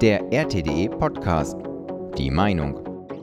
Der RTDE Podcast. Die Meinung.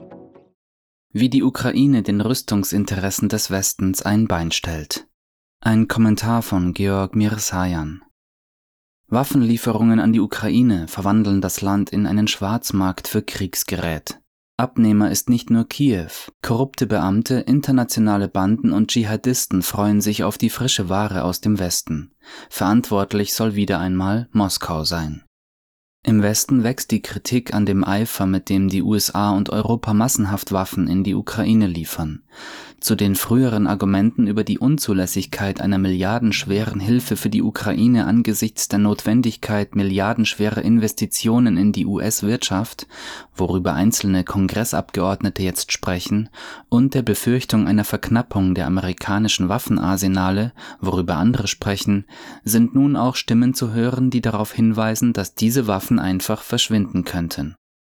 Wie die Ukraine den Rüstungsinteressen des Westens ein Bein stellt. Ein Kommentar von Georg Mirsajan. Waffenlieferungen an die Ukraine verwandeln das Land in einen Schwarzmarkt für Kriegsgerät. Abnehmer ist nicht nur Kiew. Korrupte Beamte, internationale Banden und Dschihadisten freuen sich auf die frische Ware aus dem Westen. Verantwortlich soll wieder einmal Moskau sein. Im Westen wächst die Kritik an dem Eifer, mit dem die USA und Europa massenhaft Waffen in die Ukraine liefern. Zu den früheren Argumenten über die Unzulässigkeit einer milliardenschweren Hilfe für die Ukraine angesichts der Notwendigkeit milliardenschwerer Investitionen in die US-Wirtschaft, worüber einzelne Kongressabgeordnete jetzt sprechen, und der Befürchtung einer Verknappung der amerikanischen Waffenarsenale, worüber andere sprechen, sind nun auch Stimmen zu hören, die darauf hinweisen, dass diese Waffen einfach verschwinden könnten.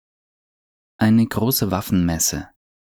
Eine große Waffenmesse.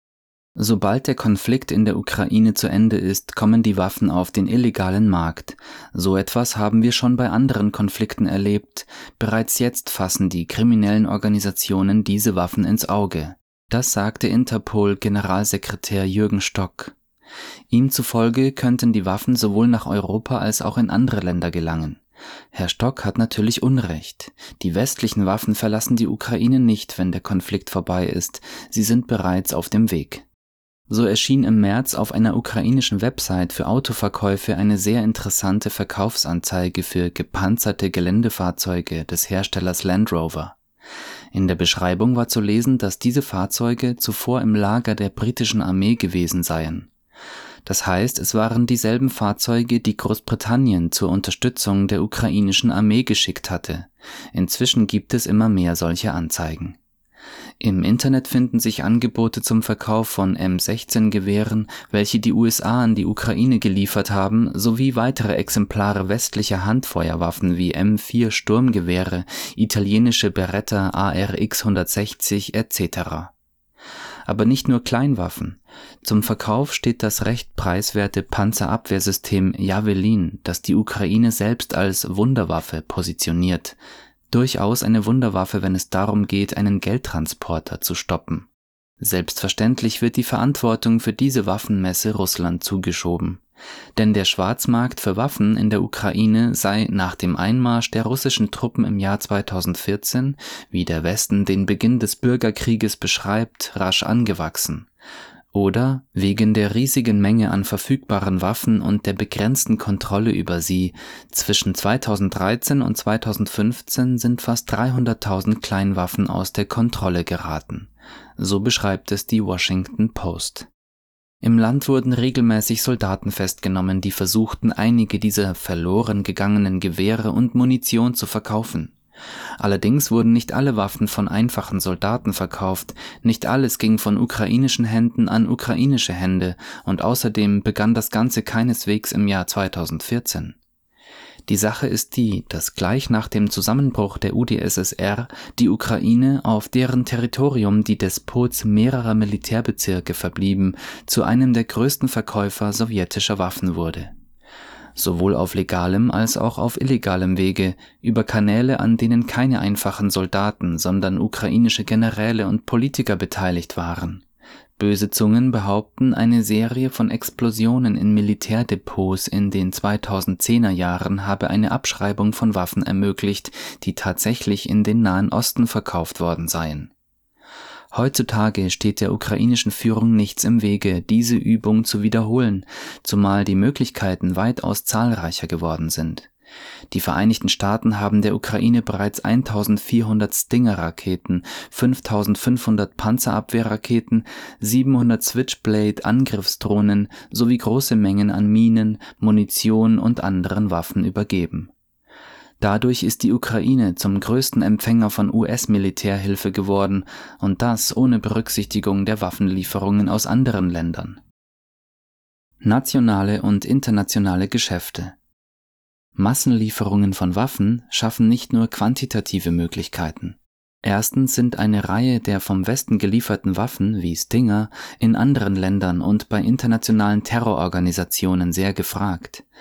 Sobald der Konflikt in der Ukraine zu Ende ist, kommen die Waffen auf den illegalen Markt. So etwas haben wir schon bei anderen Konflikten erlebt. Bereits jetzt fassen die kriminellen Organisationen diese Waffen ins Auge. Das sagte Interpol-Generalsekretär Jürgen Stock. Ihm zufolge könnten die Waffen sowohl nach Europa als auch in andere Länder gelangen. Herr Stock hat natürlich Unrecht. Die westlichen Waffen verlassen die Ukraine nicht, wenn der Konflikt vorbei ist. Sie sind bereits auf dem Weg. So erschien im März auf einer ukrainischen Website für Autoverkäufe eine sehr interessante Verkaufsanzeige für gepanzerte Geländefahrzeuge des Herstellers Land Rover. In der Beschreibung war zu lesen, dass diese Fahrzeuge zuvor im Lager der britischen Armee gewesen seien. Das heißt, es waren dieselben Fahrzeuge, die Großbritannien zur Unterstützung der ukrainischen Armee geschickt hatte. Inzwischen gibt es immer mehr solche Anzeigen. Im Internet finden sich Angebote zum Verkauf von M16-Gewehren, welche die USA an die Ukraine geliefert haben, sowie weitere Exemplare westlicher Handfeuerwaffen wie M4 Sturmgewehre, italienische Beretta ARX 160 etc. Aber nicht nur Kleinwaffen. Zum Verkauf steht das recht preiswerte Panzerabwehrsystem Javelin, das die Ukraine selbst als Wunderwaffe positioniert. Durchaus eine Wunderwaffe, wenn es darum geht, einen Geldtransporter zu stoppen. Selbstverständlich wird die Verantwortung für diese Waffenmesse Russland zugeschoben. Denn der Schwarzmarkt für Waffen in der Ukraine sei nach dem Einmarsch der russischen Truppen im Jahr 2014, wie der Westen den Beginn des Bürgerkrieges beschreibt, rasch angewachsen. Oder wegen der riesigen Menge an verfügbaren Waffen und der begrenzten Kontrolle über sie. Zwischen 2013 und 2015 sind fast 300.000 Kleinwaffen aus der Kontrolle geraten. So beschreibt es die Washington Post. Im Land wurden regelmäßig Soldaten festgenommen, die versuchten, einige dieser verloren gegangenen Gewehre und Munition zu verkaufen. Allerdings wurden nicht alle Waffen von einfachen Soldaten verkauft, nicht alles ging von ukrainischen Händen an ukrainische Hände und außerdem begann das Ganze keineswegs im Jahr 2014. Die Sache ist die, dass gleich nach dem Zusammenbruch der UdSSR die Ukraine, auf deren Territorium die Despots mehrerer Militärbezirke verblieben, zu einem der größten Verkäufer sowjetischer Waffen wurde. Sowohl auf legalem als auch auf illegalem Wege, über Kanäle, an denen keine einfachen Soldaten, sondern ukrainische Generäle und Politiker beteiligt waren. Böse Zungen behaupten, eine Serie von Explosionen in Militärdepots in den 2010er Jahren habe eine Abschreibung von Waffen ermöglicht, die tatsächlich in den Nahen Osten verkauft worden seien. Heutzutage steht der ukrainischen Führung nichts im Wege, diese Übung zu wiederholen, zumal die Möglichkeiten weitaus zahlreicher geworden sind. Die Vereinigten Staaten haben der Ukraine bereits 1400 Stinger-Raketen, 5500 Panzerabwehrraketen, 700 Switchblade-Angriffsdrohnen sowie große Mengen an Minen, Munition und anderen Waffen übergeben. Dadurch ist die Ukraine zum größten Empfänger von US-Militärhilfe geworden und das ohne Berücksichtigung der Waffenlieferungen aus anderen Ländern. Nationale und internationale Geschäfte. Massenlieferungen von Waffen schaffen nicht nur quantitative Möglichkeiten. Erstens sind eine Reihe der vom Westen gelieferten Waffen wie Stinger in anderen Ländern und bei internationalen Terrororganisationen sehr gefragt.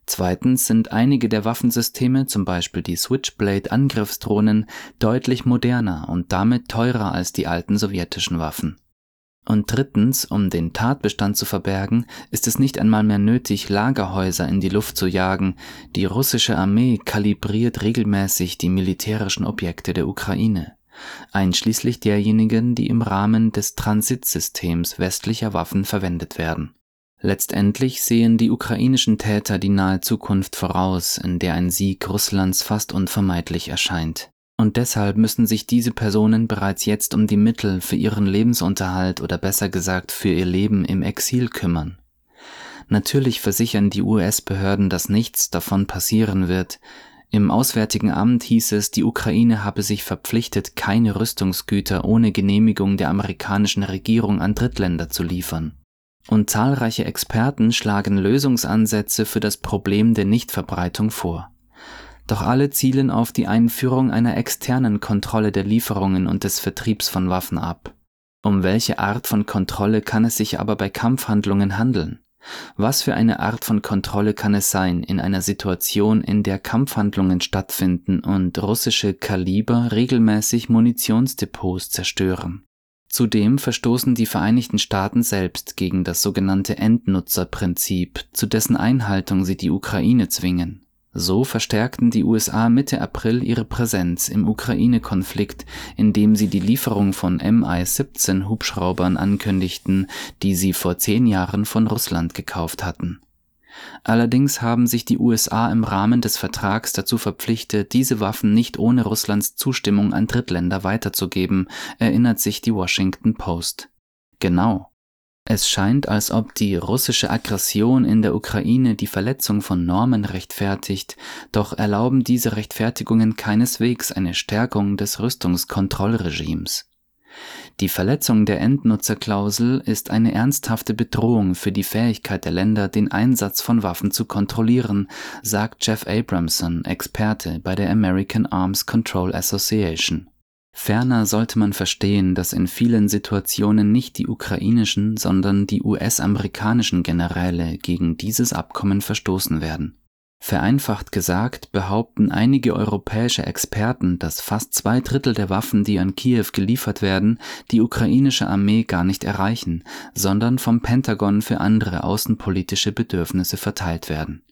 Zweitens sind einige der Waffensysteme, zum Beispiel die Switchblade-Angriffsdrohnen, deutlich moderner und damit teurer als die alten sowjetischen Waffen. Und drittens, um den Tatbestand zu verbergen, ist es nicht einmal mehr nötig, Lagerhäuser in die Luft zu jagen. Die russische Armee kalibriert regelmäßig die militärischen Objekte der Ukraine, einschließlich derjenigen, die im Rahmen des Transitsystems westlicher Waffen verwendet werden. Letztendlich sehen die ukrainischen Täter die nahe Zukunft voraus, in der ein Sieg Russlands fast unvermeidlich erscheint. Und deshalb müssen sich diese Personen bereits jetzt um die Mittel für ihren Lebensunterhalt oder besser gesagt für ihr Leben im Exil kümmern. Natürlich versichern die US-Behörden, dass nichts davon passieren wird. Im Auswärtigen Amt hieß es, die Ukraine habe sich verpflichtet, keine Rüstungsgüter ohne Genehmigung der amerikanischen Regierung an Drittländer zu liefern. Und zahlreiche Experten schlagen Lösungsansätze für das Problem der Nichtverbreitung vor. Doch alle zielen auf die Einführung einer externen Kontrolle der Lieferungen und des Vertriebs von Waffen ab. Um welche Art von Kontrolle kann es sich aber bei Kampfhandlungen handeln? Was für eine Art von Kontrolle kann es sein in einer Situation, in der Kampfhandlungen stattfinden und russische Kaliber regelmäßig Munitionsdepots zerstören? Zudem verstoßen die Vereinigten Staaten selbst gegen das sogenannte Endnutzerprinzip, zu dessen Einhaltung sie die Ukraine zwingen. So verstärkten die USA Mitte April ihre Präsenz im Ukraine-Konflikt, indem sie die Lieferung von Mi-17-Hubschraubern ankündigten, die sie vor 10 Jahren von Russland gekauft hatten. Allerdings haben sich die USA im Rahmen des Vertrags dazu verpflichtet, diese Waffen nicht ohne Russlands Zustimmung an Drittländer weiterzugeben, erinnert sich die Washington Post. Genau. Es scheint, als ob die russische Aggression in der Ukraine die Verletzung von Normen rechtfertigt, doch erlauben diese Rechtfertigungen keineswegs eine Stärkung des Rüstungskontrollregimes. Die Verletzung der Endnutzerklausel ist eine ernsthafte Bedrohung für die Fähigkeit der Länder, den Einsatz von Waffen zu kontrollieren, sagt Jeff Abramson, Experte bei der American Arms Control Association. Ferner sollte man verstehen, dass in vielen Situationen nicht die ukrainischen, sondern die US-amerikanischen Generäle gegen dieses Abkommen verstoßen werden. Vereinfacht gesagt behaupten einige europäische Experten, dass fast 2/3 der Waffen, die an Kiew geliefert werden, die ukrainische Armee gar nicht erreichen, sondern vom Pentagon für andere außenpolitische Bedürfnisse verteilt werden.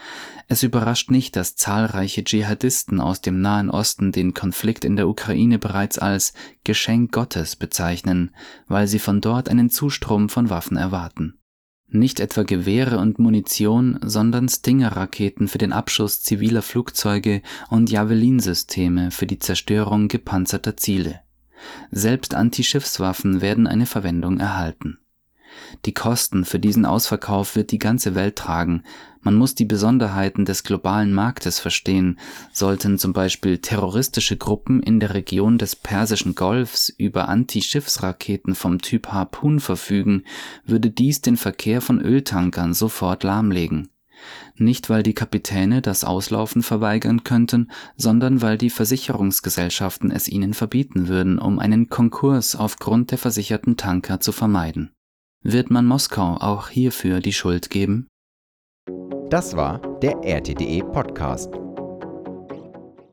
Es überrascht nicht, dass zahlreiche Dschihadisten aus dem Nahen Osten den Konflikt in der Ukraine bereits als Geschenk Gottes bezeichnen, weil sie von dort einen Zustrom von Waffen erwarten. Nicht etwa Gewehre und Munition, sondern Stinger-Raketen für den Abschuss ziviler Flugzeuge und Javelin-Systeme für die Zerstörung gepanzerter Ziele. Selbst Antischiffswaffen werden eine Verwendung erhalten. Die Kosten für diesen Ausverkauf wird die ganze Welt tragen. Man muss die Besonderheiten des globalen Marktes verstehen. Sollten zum Beispiel terroristische Gruppen in der Region des Persischen Golfs über Antischiffsraketen vom Typ Harpoon verfügen, würde dies den Verkehr von Öltankern sofort lahmlegen. Nicht, weil die Kapitäne das Auslaufen verweigern könnten, sondern weil die Versicherungsgesellschaften es ihnen verbieten würden, um einen Konkurs aufgrund der versicherten Tanker zu vermeiden. Wird man Moskau auch hierfür die Schuld geben? Das war der RTDE Podcast.